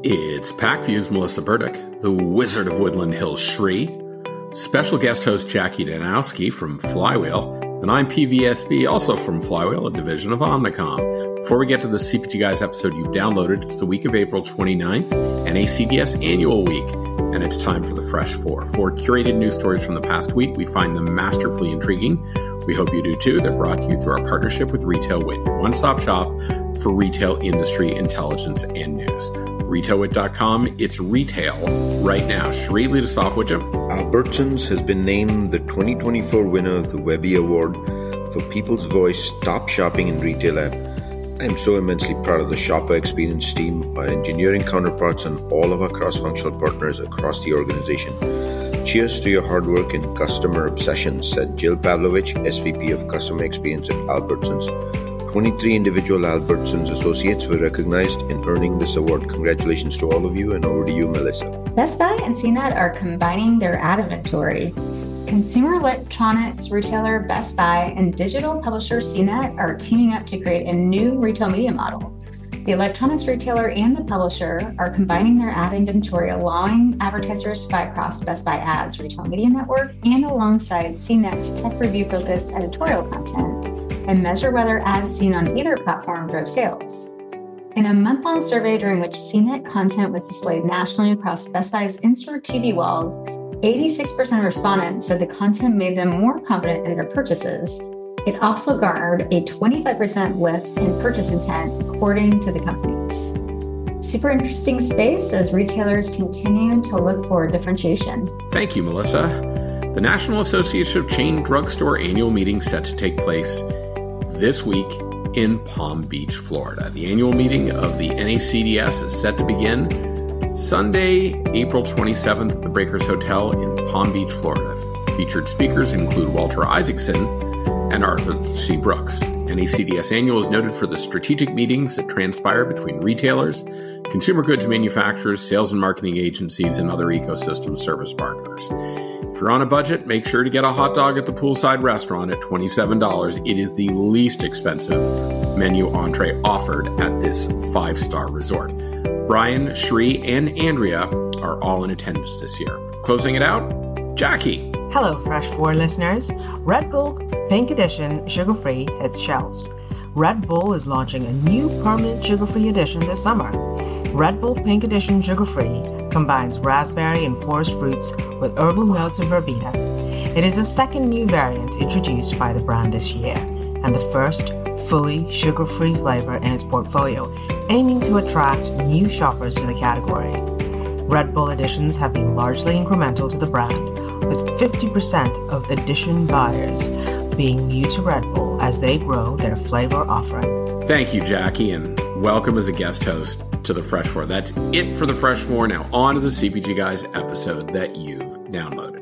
It's PacView's Melissa Burdick, the Wizard of Woodland Hills Shri, special guest host Jackie Danowski from Flywheel, and I'm PVSB, also from Flywheel, a division of Omnicom. Before we get to the CPG Guys episode you've downloaded, it's the week of April 29th, NACDS Annual Week, and it's time for the Fresh Four. Four curated news stories from the past week. We find them masterfully intriguing. We hope you do too. They're brought to you through our partnership with RetailWit, your one-stop shop for retail industry intelligence and news. RetailWit.com, it's retail right now. Shri, lead us off, would you? Albertsons has been named the 2024 winner of the Webby Award for People's Voice Top Shopping in Retail app. I am so immensely proud of the shopper experience team, our engineering counterparts, and all of our cross-functional partners across the organization. Cheers to your hard work and customer obsession, said Jill Pavlovich, SVP of Customer Experience at Albertsons. 23 individual Albertsons associates were recognized in earning this award. Congratulations to all of you, and over to you, Melissa. Best Buy and CNET are combining their ad inventory. Consumer electronics retailer Best Buy and digital publisher CNET are teaming up to create a new retail media model. The electronics retailer and the publisher are combining their ad inventory, allowing advertisers to buy across Best Buy Ads retail media network and alongside CNET's tech review-focused editorial content, and measure whether ads seen on either platform drove sales. In a month-long survey during which CNET content was displayed nationally across Best Buy's in-store TV walls, 86% of respondents said the content made them more confident in their purchases. It also garnered a 25% lift in purchase intent, according to the companies. Super interesting space as retailers continue to look for differentiation. Thank you, Melissa. The National Association of Chain Drugstore annual meeting set to take place this week in Palm Beach, Florida. The annual meeting of the NACDS is set to begin Sunday, April 27th at the Breakers Hotel in Palm Beach, Florida. Featured speakers include Walter Isaacson and Arthur C. Brooks. NACDS Annual is noted for the strategic meetings that transpire between retailers, consumer goods manufacturers, sales and marketing agencies, and other ecosystem service partners. If you're on a budget, make sure to get a hot dog at the poolside restaurant at $27. It is the least expensive menu entree offered at this five-star resort. Brian, Shri, and Andrea are all in attendance this year. Closing it out, Jackie. Hello, Fresh 4 listeners. Red Bull Pink Edition Sugar-Free hits shelves. Red Bull is launching a new permanent sugar-free edition this summer. Red Bull Pink Edition Sugar-Free combines raspberry and forest fruits with herbal notes of verbena. It is the second new variant introduced by the brand this year, and the first fully sugar-free flavor in its portfolio, aiming to attract new shoppers to the category. Red Bull editions have been largely incremental to the brand, with 50% of edition buyers being new to Red Bull as they grow their flavor offering. Thank you, Jackie, and welcome as a guest host to the Fresh Four. That's it for the Fresh Four. Now on to the CPG Guys episode that you've downloaded.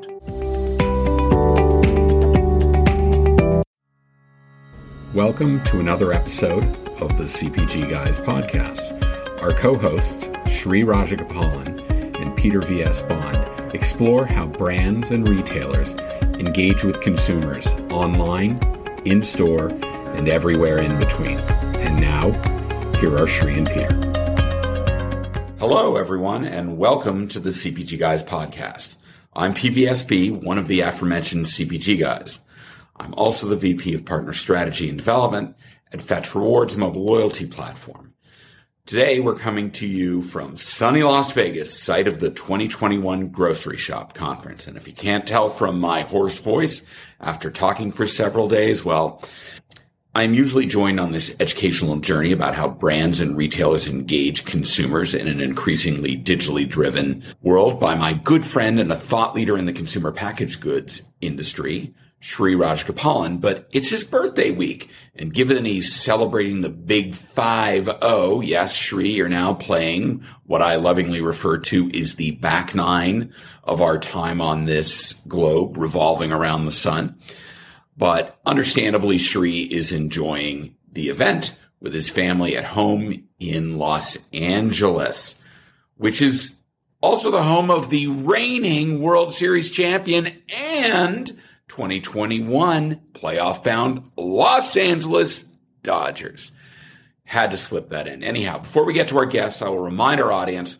Welcome to another episode of the CPG Guys podcast. Our co-hosts, Shri Rajagopalan and Peter V.S. Bond, explore how brands and retailers engage with consumers online, in-store, and everywhere in between. And now, here are Shri and Peter. Hello, everyone, and welcome to the CPG Guys podcast. I'm PVSB, one of the aforementioned CPG Guys. I'm also the VP of Partner Strategy and Development at Fetch Rewards mobile loyalty platform. Today, we're coming to you from sunny Las Vegas, site of the 2021 Grocery Shop Conference. And if you can't tell from my hoarse voice after talking for several days, well, I'm usually joined on this educational journey about how brands and retailers engage consumers in an increasingly digitally driven world by my good friend and a thought leader in the consumer packaged goods industry, Shri Rajagopalan, but it's his birthday week. And given he's celebrating the big 5-0, yes, Shri, you're now playing what I lovingly refer to as the back nine of our time on this globe revolving around the sun. But understandably, Shri is enjoying the event with his family at home in Los Angeles, which is also the home of the reigning World Series champion and 2021 playoff-bound Los Angeles Dodgers. Had to slip that in. Anyhow, before we get to our guest, I will remind our audience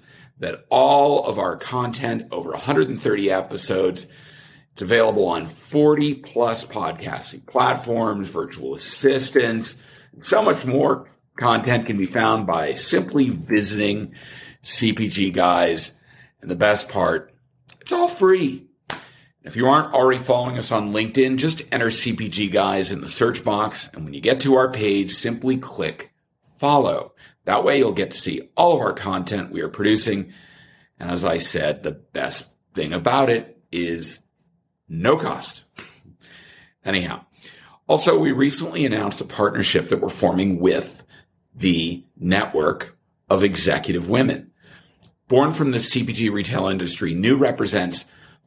that all of our content, over 130 episodes, it's available on 40 plus podcasting platforms, virtual assistants, and so much more content can be found by simply visiting CPG Guys. And the best part, it's all free. If you aren't already following us on LinkedIn, just enter CPG Guys in the search box. And when you get to our page, simply click follow. That way you'll get to see all of our content we are producing. And as I said, the best thing about it is no cost. Anyhow, also, we recently announced a partnership that we're forming with the Network of Executive Women. Born from the CPG retail industry, NEW represents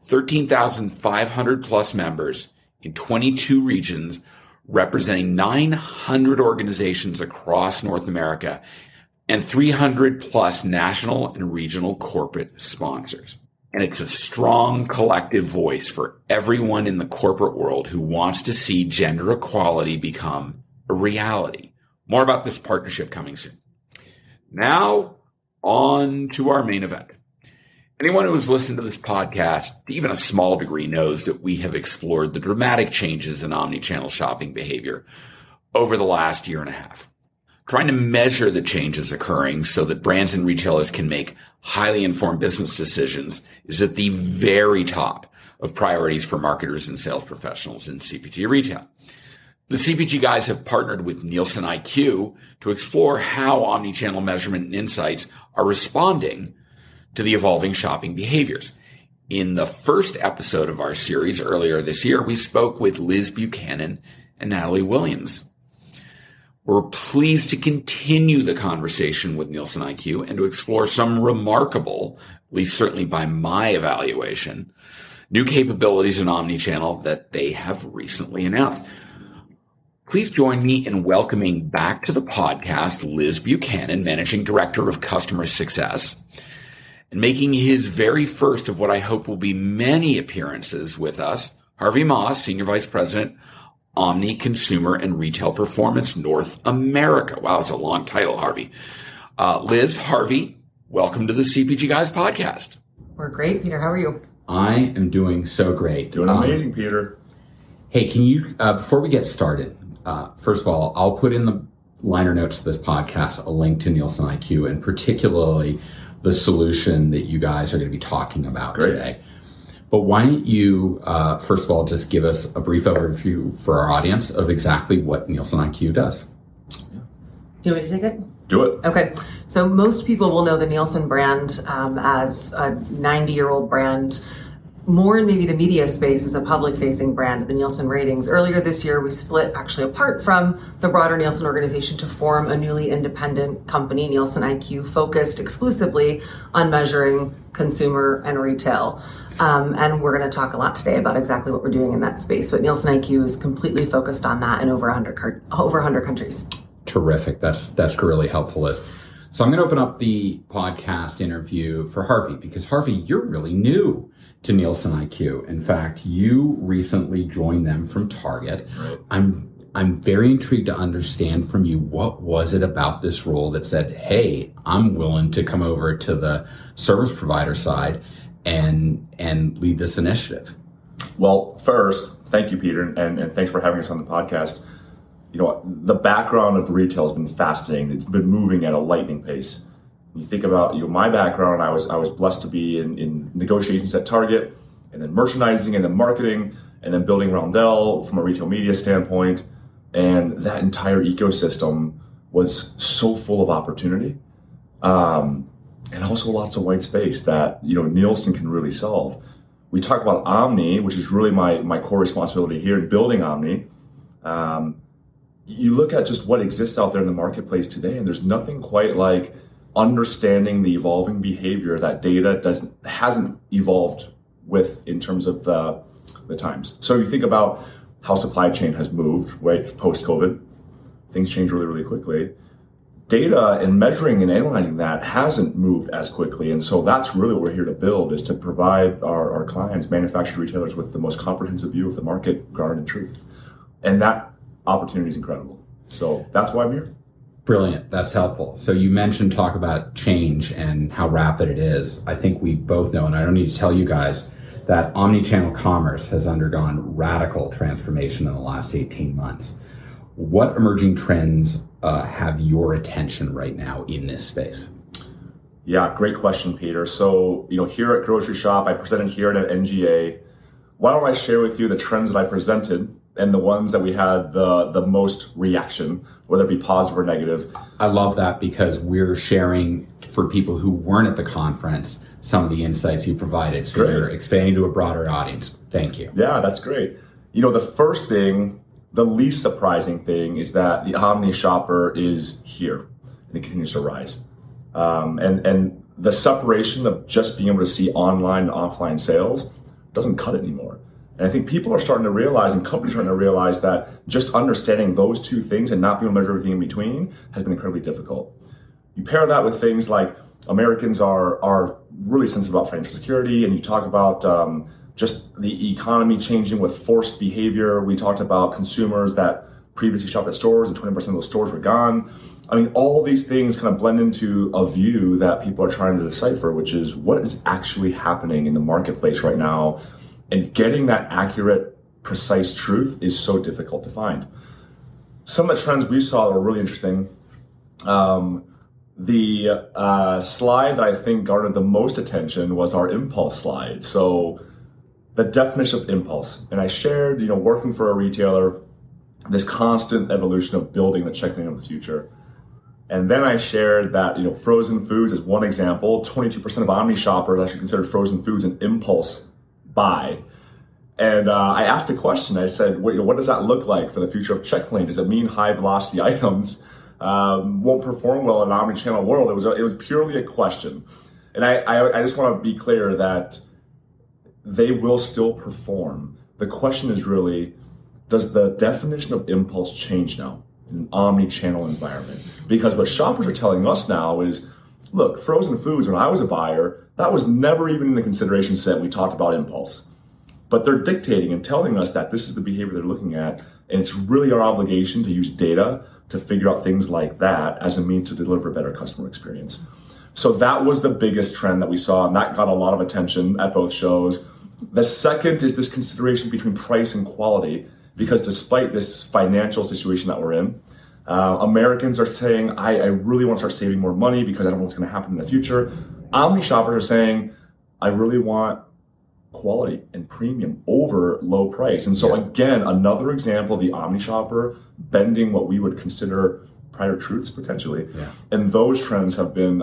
13,500 plus members in 22 regions, representing 900 organizations across North America and 300 plus national and regional corporate sponsors. And it's a strong collective voice for everyone in the corporate world who wants to see gender equality become a reality. More about this partnership coming soon. Now, on to our main event. Anyone who has listened to this podcast, to even a small degree, knows that we have explored the dramatic changes in omnichannel shopping behavior over the last year and a half. Trying to measure the changes occurring so that brands and retailers can make highly informed business decisions is at the very top of priorities for marketers and sales professionals in CPG retail. The CPG Guys have partnered with Nielsen IQ to explore how omnichannel measurement and insights are responding to the evolving shopping behaviors. In the first episode of our series earlier this year, we spoke with Liz Buchanan and Natalie Williams. We're pleased to continue the conversation with Nielsen IQ and to explore some remarkable, at least certainly by my evaluation, new capabilities in omnichannel that they have recently announced. Please join me in welcoming back to the podcast Liz Buchanan, Managing Director of Customer Success, and making his very first of what I hope will be many appearances with us, Harvey Moss, Senior Vice President, Omni Consumer and Retail Performance North America. Wow, that's a long title, Harvey. Liz, Harvey, welcome to the CPG Guys podcast. We're great, Peter. How are you? I am doing so great. Doing amazing, Peter. Hey, can you, before we get started, first of all, I'll put in the liner notes of this podcast a link to Nielsen IQ and particularly the solution that you guys are going to be talking about today. But why don't you, first of all, just give us a brief overview for our audience of exactly what Nielsen IQ does. Do you want me to take it? Do it. Okay. So most people will know the Nielsen brand as a 90-year-old brand. More in maybe the media space as a public-facing brand, the Nielsen ratings. Earlier this year, we split actually apart from the broader Nielsen organization to form a newly independent company, Nielsen IQ, focused exclusively on measuring consumer and retail. And we're going to talk a lot today about exactly what we're doing in that space. But Nielsen IQ is completely focused on that in over 100 countries. Terrific. That's really helpful, Liz. So I'm going to open up the podcast interview for Harvey because, Harvey, you're really new to Nielsen IQ. In fact, you recently joined them from Target. Right. I'm very intrigued to understand from you, what was it about this role that said, hey, I'm willing to come over to the service provider side and lead this initiative? Well, first, thank you, Peter, and thanks for having us on the podcast. You know, the background of retail has been fascinating. It's been moving at a lightning pace. You think about my background. I was blessed to be in negotiations at Target, and then merchandising, and then marketing, and then building Roundel from a retail media standpoint. And that entire ecosystem was so full of opportunity, and also lots of white space that Nielsen can really solve. We talk about Omni, which is really my core responsibility here in building Omni. You look at just what exists out there in the marketplace today, and there's nothing quite like understanding the evolving behavior that data hasn't evolved with in terms of the times. So you think about how supply chain has moved, right, post-COVID. Things change really, really quickly. Data and measuring and analyzing that hasn't moved as quickly. And so that's really what we're here to build, is to provide our clients, manufacturer retailers, with the most comprehensive view of the market, grounded in truth. And that opportunity is incredible. So that's why I'm here. Brilliant. That's helpful. So you mentioned talk about change and how rapid it is. I think we both know, and I don't need to tell you guys, that omni-channel commerce has undergone radical transformation in the last 18 months. What emerging trends have your attention right now in this space? Yeah, great question, Peter. So, here at Grocery Shop, I presented here at NGA. Why don't I share with you the trends that I presented and the ones that we had the most reaction, whether it be positive or negative. I love that because we're sharing for people who weren't at the conference some of the insights you provided. So you're expanding to a broader audience. Thank you. Yeah, that's great. The first thing, the least surprising thing is that the omni shopper is here and it continues to rise. And the separation of just being able to see online and offline sales doesn't cut it anymore. And I think people are starting to realize, and companies are starting to realize, that just understanding those two things and not being able to measure everything in between has been incredibly difficult. You pair that with things like Americans are really sensitive about financial security, and you talk about just the economy changing with forced behavior. We talked about consumers that previously shopped at stores and 20% of those stores were gone. I mean, all these things kind of blend into a view that people are trying to decipher, which is what is actually happening in the marketplace right now. And getting that accurate, precise truth is so difficult to find. Some of the trends we saw that were really interesting. The slide that I think garnered the most attention was our impulse slide. So the definition of impulse. And I shared, working for a retailer, this constant evolution of building the checklane of the future. And then I shared that, frozen foods is one example. 22% of omni shoppers actually consider frozen foods an impulse buy. And I asked a question. I said, what does that look like for the future of checklane? Does it mean high velocity items won't perform well in an omni-channel world? It was purely a question. And I just want to be clear that they will still perform. The question is really, does the definition of impulse change now in an omni-channel environment? Because what shoppers are telling us now is, look, frozen foods, when I was a buyer, that was never even in the consideration set. We talked about impulse. But they're dictating and telling us that this is the behavior they're looking at. And it's really our obligation to use data to figure out things like that as a means to deliver a better customer experience. So that was the biggest trend that we saw, and that got a lot of attention at both shows. The second is this consideration between price and quality, because despite this financial situation that we're in, Americans are saying, I really want to start saving more money because I don't know what's going to happen in the future. Omni shoppers are saying, I really want quality and premium over low price. And so again, another example of the omni shopper bending what we would consider prior truths potentially. Yeah. And those trends have been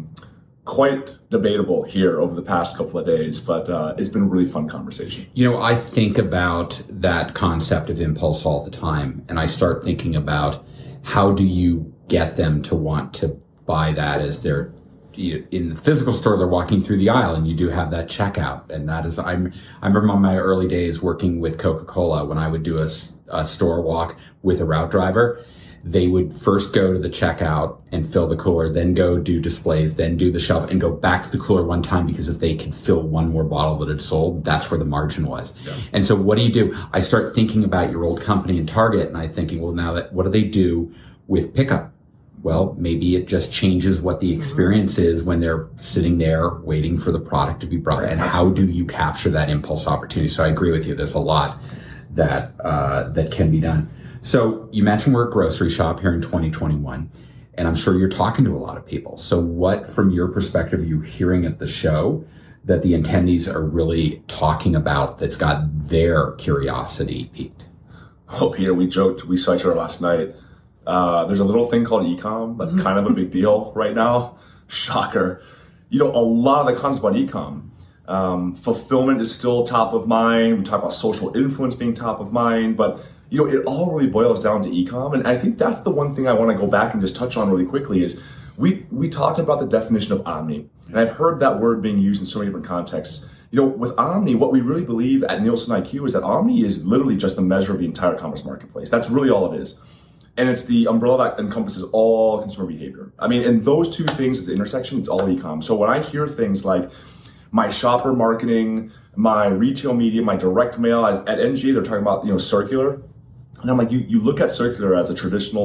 quite debatable here over the past couple of days, but it's been a really fun conversation. I think about that concept of impulse all the time, and I start thinking about how do you get them to want to buy that as they're in the physical store, they're walking through the aisle, and you do have that checkout. And that is, I remember on my early days working with Coca-Cola, when I would do a store walk with a route driver, they would first go to the checkout and fill the cooler, then go do displays, then do the shelf, and go back to the cooler one time, because if they could fill one more bottle that had sold, that's where the margin was. Yeah. And so what do? I start thinking about your old company and Target, and I'm thinking, well, now that, what do they do with pickup? Well, maybe it just changes what the experience is when they're sitting there waiting for the product to be brought. And how do you capture that impulse opportunity? So I agree with you. There's a lot that can be done. So you mentioned we're at Grocery Shop here in 2021, and I'm sure you're talking to a lot of people. So what, from your perspective, are you hearing at the show that the attendees are really talking about that's got their curiosity piqued? Oh, Peter, we joked, we saw each other last night. There's a little thing called e-com that's kind of a big deal right now. Shocker. A lot of the concepts about e-com. Fulfillment is still top of mind. We talk about social influence being top of mind, but it all really boils down to e-com. And I think that's the one thing I want to go back and just touch on really quickly is we talked about the definition of omni, and I've heard that word being used in so many different contexts. With omni, what we really believe at Nielsen IQ is that omni is literally just the measure of the entire commerce marketplace. That's really all it is. And it's the umbrella that encompasses all consumer behavior. I mean, and those two things, at the intersection, it's all e-com. So when I hear things like my shopper marketing, my retail media, my direct mail, at NG, they're talking about, circular. And I'm like, you look at circular as a traditional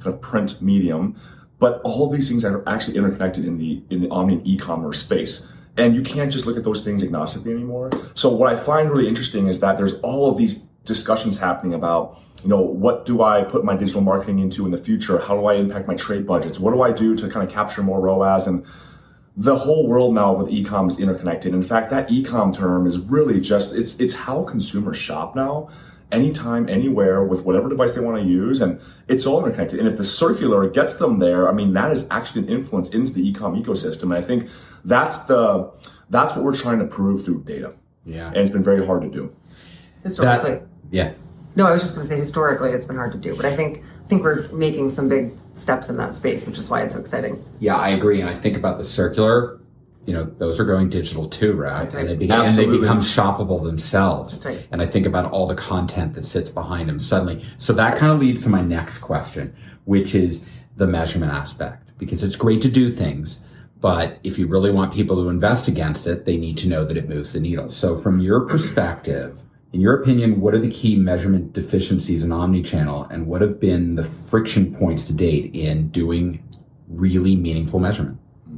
kind of print medium. But all of these things are actually interconnected in the omni and e-commerce space. And you can't just look at those things agnostically anymore. So what I find really interesting is that there's all of these discussions happening about, what do I put my digital marketing into in the future? How do I impact my trade budgets? What do I do to kind of capture more ROAS? And the whole world now with e-com is interconnected. In fact, that e-com term is really just, it's how consumers shop now, anytime, anywhere, with whatever device they want to use. And it's all interconnected. And if the circular gets them there, that is actually an influence into the e-com ecosystem. And I think that's what we're trying to prove through data. Yeah. And it's been very hard to do. Historically. Yeah. No, I was just going to say historically it's been hard to do, but I think we're making some big steps in that space, which is why it's so exciting. Yeah, I agree. And I think about the circular, those are going digital too, right? That's right. And they become shoppable themselves. That's right. And I think about all the content that sits behind them suddenly. So that kind of leads to my next question, which is the measurement aspect, because it's great to do things, but if you really want people to invest against it, they need to know that it moves the needle. So from your perspective, in your opinion, what are the key measurement deficiencies in omnichannel, and what have been the friction points to date in doing really meaningful measurement?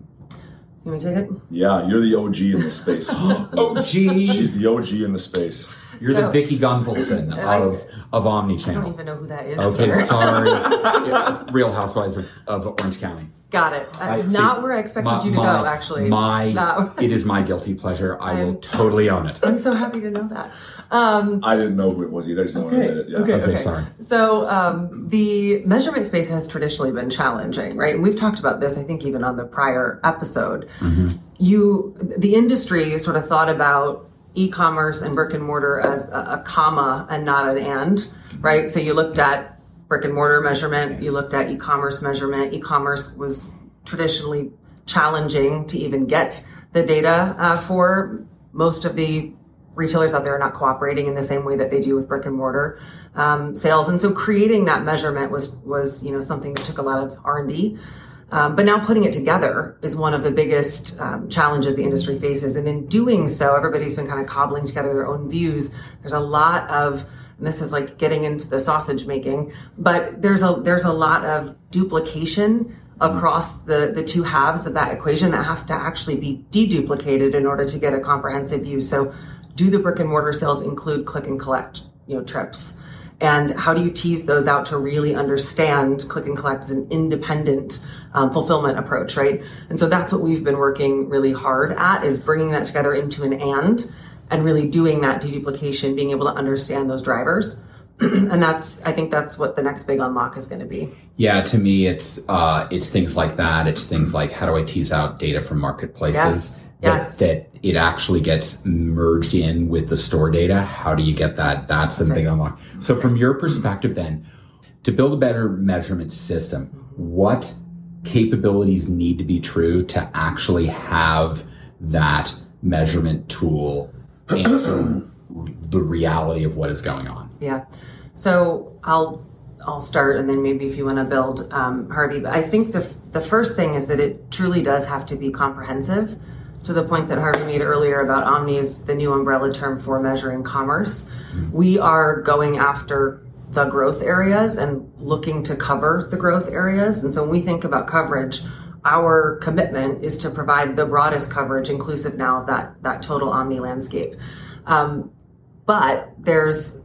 You want me to take it? Yeah, you're the OG in the space. OG? She's the OG in the space. You're the Vicky Gunvalson of omnichannel. I don't even know who that is. Okay, sorry. Yeah, Real Housewives of Orange County. Got it. Not where I expected you to go, actually. It is my guilty pleasure. I will totally own it. I'm so happy to know that. I didn't know who it was either. I just didn't want to admit it. Yeah. Okay, sorry. So the measurement space has traditionally been challenging, right? And we've talked about this, I think, even on the prior episode. Mm-hmm. The industry sort of thought about e-commerce and brick and mortar as a comma and not an and, right? So you looked at brick and mortar measurement, you looked at e-commerce measurement. E-commerce was traditionally challenging to even get the data for. Most of the retailers out there are not cooperating in the same way that they do with brick and mortar sales. And so creating that measurement was something that took a lot of R&D. But now putting it together is one of the biggest challenges the industry faces. And in doing so, everybody's been kind of cobbling together their own views. There's a lot of, and this is like getting into the sausage making, but there's a lot of duplication across the two halves of that equation that has to actually be deduplicated in order to get a comprehensive view. So do the brick and mortar sales include click and collect, trips? And how do you tease those out to really understand click and collect as an independent fulfillment approach, right? And so that's what we've been working really hard at, is bringing that together into an and really doing that deduplication, being able to understand those drivers. And I think that's what the next big unlock is going to be. Yeah, to me, it's things like that. It's things like, how do I tease out data from marketplaces? Yes. That it actually gets merged in with the store data. How do you get that? That's a big unlock. So from your perspective then, to build a better measurement system, what capabilities need to be true to actually have that measurement tool answer the reality of what is going on? Yeah. So I'll start, and then maybe if you want to build, Harvey. But I think the first thing is that it truly does have to be comprehensive, to the point that Harvey made earlier about Omni is the new umbrella term for measuring commerce. We are going after the growth areas and looking to cover the growth areas. And so when we think about coverage, our commitment is to provide the broadest coverage, inclusive now of that total Omni landscape. But there's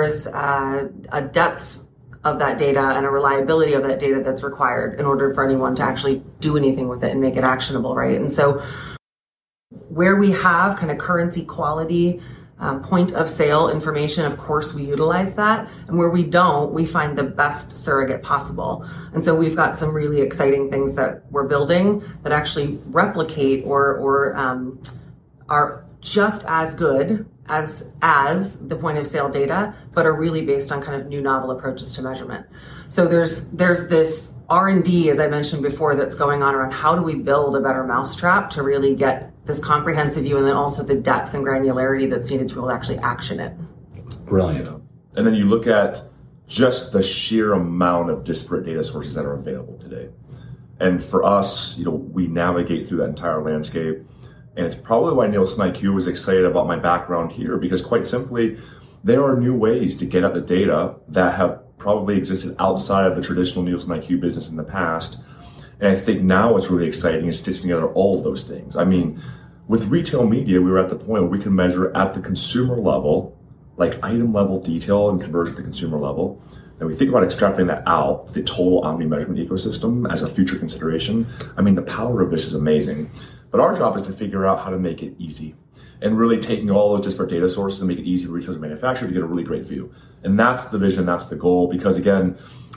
a depth of that data and a reliability of that data that's required in order for anyone to actually do anything with it and make it actionable, right? And so where we have kind of currency quality, point of sale information, of course we utilize that. And where we don't, we find the best surrogate possible. And so we've got some really exciting things that we're building that actually replicate or are just as good as the point of sale data, but are really based on kind of new novel approaches to measurement. So there's this R&D, as I mentioned before, that's going on around how do we build a better mousetrap to really get this comprehensive view, and then also the depth and granularity that's needed to be able to actually action it. Brilliant. And then you look at just the sheer amount of disparate data sources that are available today. And for us, we navigate through that entire landscape. And it's probably why Nielsen IQ was excited about my background here, because quite simply, there are new ways to get at the data that have probably existed outside of the traditional Nielsen IQ business in the past. And I think now what's really exciting is stitching together all of those things. I mean, with retail media, we were at the point where we can measure at the consumer level, like item level detail and conversion at the consumer level. And we think about extrapolating that out, the total omni measurement ecosystem as a future consideration. I mean, the power of this is amazing. But our job is to figure out how to make it easy and really taking all those disparate data sources and make it easy for retailers and manufacturers to get a really great view. And that's the vision, that's the goal. Because again,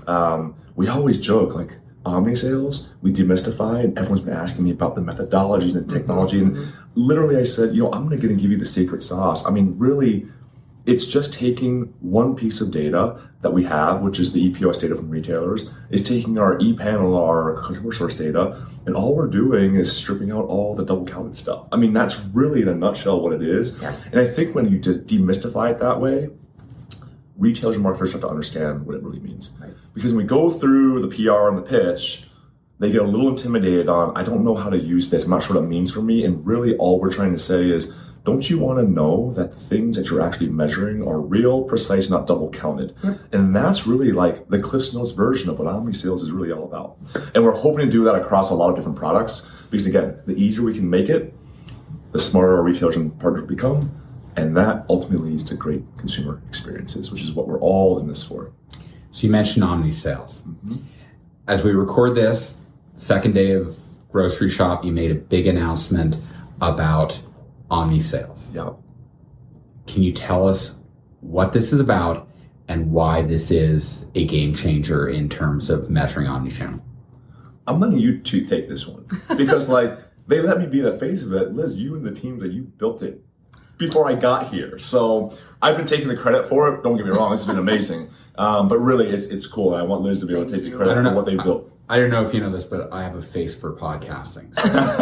we always joke, like, omni sales, we demystify, and everyone's been asking me about the methodologies and the technology. And literally I said, I'm going to give you the secret sauce. I mean, really, it's just taking one piece of data that we have, which is the ePOS data from retailers, is taking our ePanel, our consumer source data, and all we're doing is stripping out all the double counted stuff. I mean, that's really in a nutshell what it is. Yes. And I think when you demystify it that way, retailers and marketers start to understand what it really means. Right. Because when we go through the PR and the pitch, they get a little intimidated on, I don't know how to use this, I'm not sure what it means for me. And really all we're trying to say is, don't you want to know that the things that you're actually measuring are real, precise, not double counted? Yep. And that's really like the Cliff's Notes version of what omni sales is really all about. And we're hoping to do that across a lot of different products, because again, the easier we can make it, the smarter our retailers and partners become. And that ultimately leads to great consumer experiences, which is what we're all in this for. So you mentioned omni sales. As we record this, second day of Grocery Shop, you made a big announcement about omni sales. Yeah. Can you tell us what this is about and why this is a game changer in terms of measuring omnichannel? I'm letting you two take this one because they let me be the face of it. Liz, you and the team that you built it before I got here. So I've been taking the credit for it. Don't get me wrong, it's been amazing. But really it's cool. I want Liz to be able to take the credit for what they built. I don't know if you know this, but I have a face for podcasting.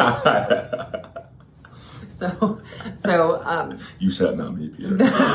So you said not me, Peter.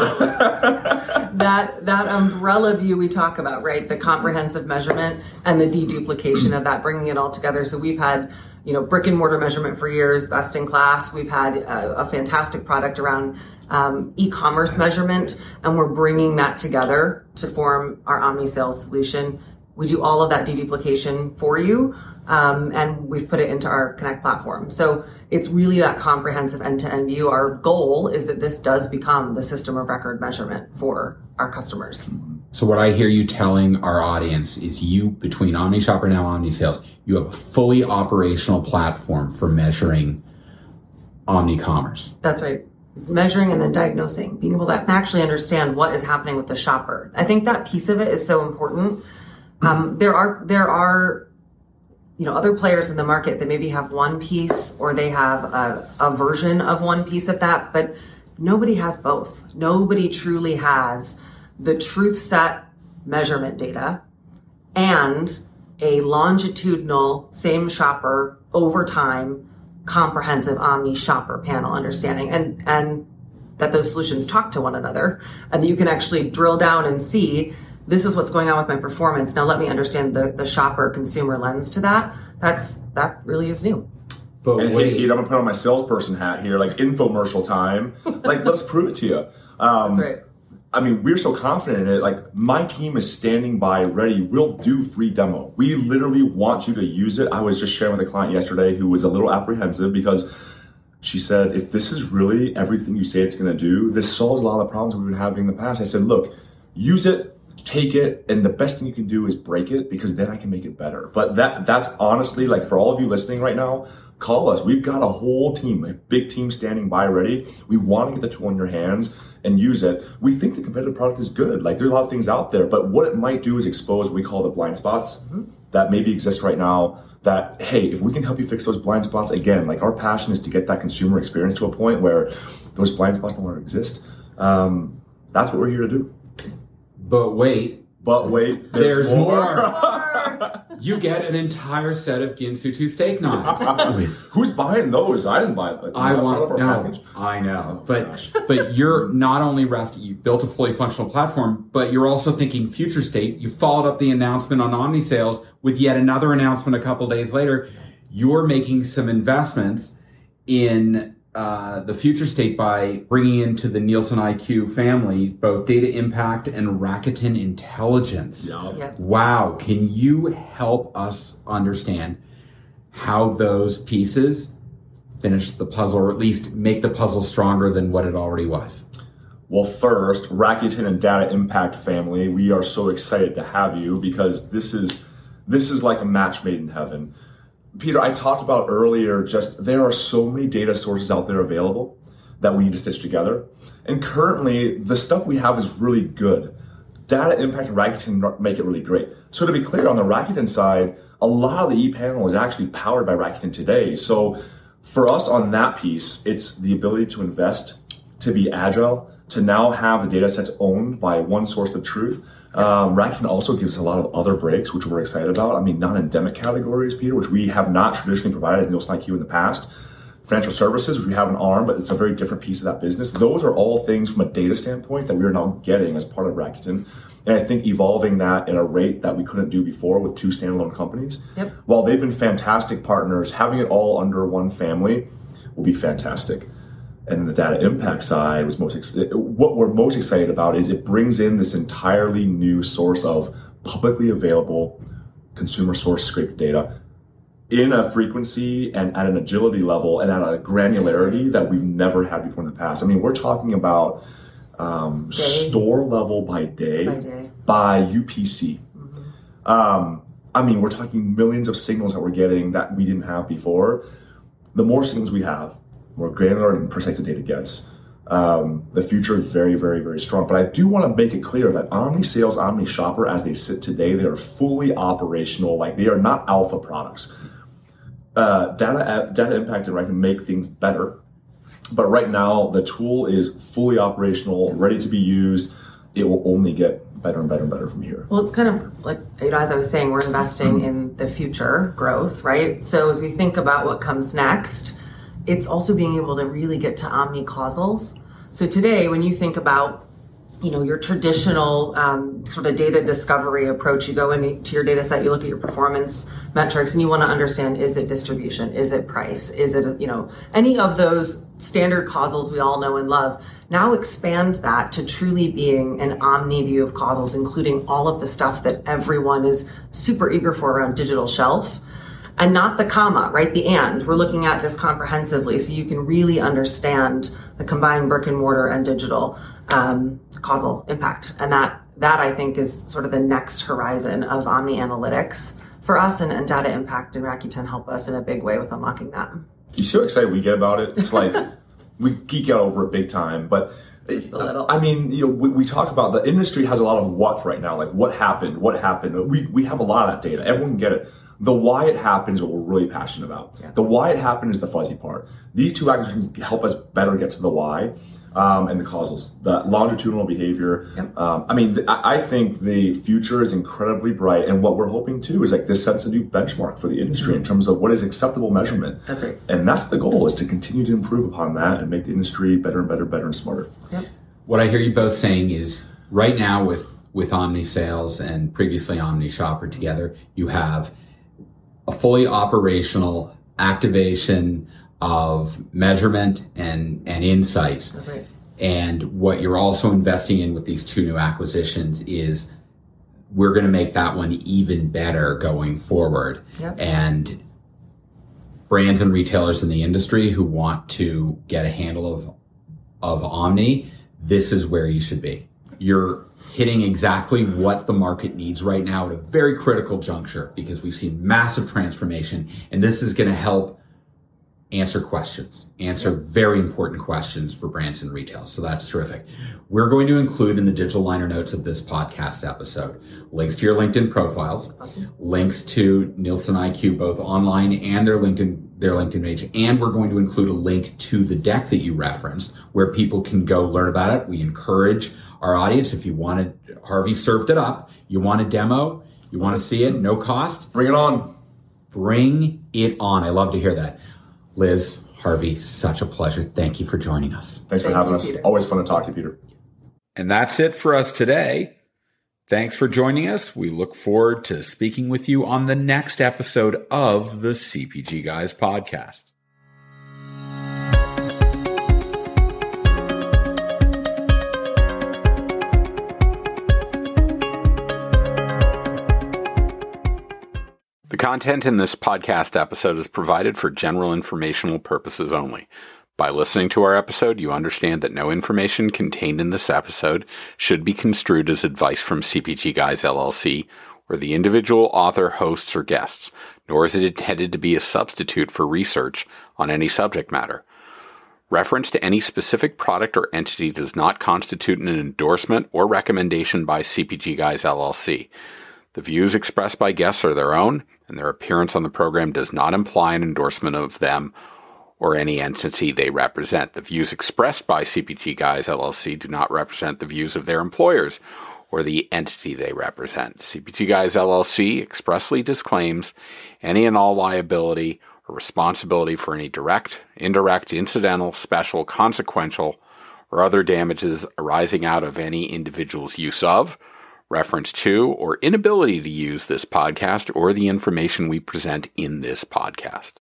that umbrella view we talk about, right? The comprehensive measurement and the deduplication of that, bringing it all together. So we've had, brick and mortar measurement for years, best in class. We've had a fantastic product around e-commerce measurement, and we're bringing that together to form our omni sales solution. We do all of that deduplication for you, and we've put it into our Connect platform. So it's really that comprehensive end-to-end view. Our goal is that this does become the system of record measurement for our customers. So what I hear you telling our audience is between OmniShopper Now, Omni Sales, you have a fully operational platform for measuring omni-commerce. That's right. Measuring and then diagnosing, being able to actually understand what is happening with the shopper. I think that piece of it is so important. There are other players in the market that maybe have one piece or they have a version of one piece of that, but nobody has both. Nobody truly has the truth set measurement data and a longitudinal same shopper over time comprehensive omni shopper panel understanding and that those solutions talk to one another and that you can actually drill down and see this is what's going on with my performance. Now let me understand the shopper consumer lens to that. That really is new. But and wait, I'm gonna put on my salesperson hat here, like infomercial time. Let's prove it to you. That's right. I mean, we're so confident in it. Like, my team is standing by ready. We'll do free demo. We literally want you to use it. I was just sharing with a client yesterday who was a little apprehensive because she said, if this is really everything you say it's gonna do, this solves a lot of the problems we've been having in the past. I said, look, use it. Take it, and the best thing you can do is break it because then I can make it better. But that's honestly, for all of you listening right now, call us. We've got a whole team, a big team standing by ready. We want to get the tool in your hands and use it. We think the competitive product is good. There's a lot of things out there, but what it might do is expose what we call the blind spots that maybe exist right now that, hey, if we can help you fix those blind spots, again, our passion is to get that consumer experience to a point where those blind spots no longer exist. That's what we're here to do. But wait, there's more. You get an entire set of Ginsu 2 steak knives. Who's buying those? I didn't buy them. I know. But you're not only you built a fully functional platform, but you're also thinking future state. You followed up the announcement on Omni Sales with yet another announcement a couple days later. You're making some investments in the future state by bringing into the Nielsen IQ family both Data Impact and Rakuten Intelligence. Yep. Wow. Can you help us understand how those pieces finish the puzzle, or at least make the puzzle stronger than what it already was? Well, first, Rakuten and Data Impact family, we are so excited to have you because this is like a match made in heaven. Peter, I talked about earlier, just there are so many data sources out there available that we need to stitch together. And currently, the stuff we have is really good. Data Impact and Rakuten make it really great. So to be clear, on the Rakuten side, a lot of the ePanel is actually powered by Rakuten today. So for us on that piece, it's the ability to invest, to be agile, to now have the data sets owned by one source of truth. Rakuten also gives us a lot of other breaks, which we're excited about. I mean, non-endemic categories, Peter, which we have not traditionally provided as Nielsen IQ in the past. Financial services, which we have an arm, but it's a very different piece of that business. Those are all things from a data standpoint that we are now getting as part of Rakuten. And I think evolving that at a rate that we couldn't do before with two standalone companies. Yep. While they've been fantastic partners, having it all under one family will be fantastic. And the Data Impact side was what we're most excited about is it brings in this entirely new source of publicly available consumer source scraped data in a frequency and at an agility level and at a granularity that we've never had before in the past. I mean, we're talking about store level by day by UPC. Mm-hmm. I mean, we're talking millions of signals that we're getting that we didn't have before. The more signals we have, more granular and precise the data gets. The future is very, very, very strong. But I do want to make it clear that Omni Sales, Omni Shopper, as they sit today, they are fully operational. Like, they are not alpha products. Data Impact and Rakuten make things better. But right now, the tool is fully operational, ready to be used. It will only get better and better and better from here. Well, it's kind of like, as I was saying, we're investing in the future growth, right? So as we think about what comes next, it's also being able to really get to omni-causals. So today, when you think about, your traditional sort of data discovery approach, you go into your data set, you look at your performance metrics, and you want to understand, is it distribution? Is it price? Is it, any of those standard causals we all know and love? Now expand that to truly being an omni view of causals, including all of the stuff that everyone is super eager for around digital shelf. And not the comma, right? The and. We're looking at this comprehensively so you can really understand the combined brick and mortar and digital causal impact. And that I think is sort of the next horizon of Omni Analytics for us, and Data Impact and Rakuten help us in a big way with unlocking that. You're so excited we get about it. It's like we geek out over it big time, but just a little. I mean, we talk about the industry has a lot of what right now, like what happened. We have a lot of that data. Everyone can get it. The why it happened is what we're really passionate about. Yeah. The why it happened is the fuzzy part. These two acquisitions help us better get to the why and the causals, the longitudinal behavior. Yep. I think the future is incredibly bright, and what we're hoping too is like this sets a new benchmark for the industry in terms of what is acceptable measurement. That's right. And that's the goal, is to continue to improve upon that and make the industry better and better, better and smarter. Yep. What I hear you both saying is right now with Omni Sales and previously Omni Shopper together, you have a fully operational activation of measurement and insights. That's right. And what you're also investing in with these two new acquisitions is we're going to make that one even better going forward. Yep. And brands and retailers in the industry who want to get a handle of Omni, this is where you should be. You're hitting exactly what the market needs right now at a very critical juncture, because we've seen massive transformation, and this is going to help answer very important questions for brands and retail. So that's terrific. We're going to include in the digital liner notes of this podcast episode links to your LinkedIn profiles, awesome, links to Nielsen IQ, both online and their LinkedIn page. And we're going to include a link to the deck that you referenced where people can go learn about it. We encourage our audience, if you wanted, Harvey served it up, you want a demo, you want to see it, no cost. Bring it on. Bring it on. I love to hear that. Liz, Harvey, such a pleasure. Thank you for joining us. Thanks for having us. Peter. Always fun to talk to you, Peter. And that's it for us today. Thanks for joining us. We look forward to speaking with you on the next episode of the CPG Guys podcast. The content in this podcast episode is provided for general informational purposes only. By listening to our episode, you understand that no information contained in this episode should be construed as advice from CPG Guys LLC or the individual author, hosts, or guests, nor is it intended to be a substitute for research on any subject matter. Reference to any specific product or entity does not constitute an endorsement or recommendation by CPG Guys LLC. The views expressed by guests are their own, and their appearance on the program does not imply an endorsement of them or any entity they represent. The views expressed by CPG Guys LLC do not represent the views of their employers or the entity they represent. CPG Guys LLC expressly disclaims any and all liability or responsibility for any direct, indirect, incidental, special, consequential, or other damages arising out of any individual's use of, reference to, or inability to use this podcast or the information we present in this podcast.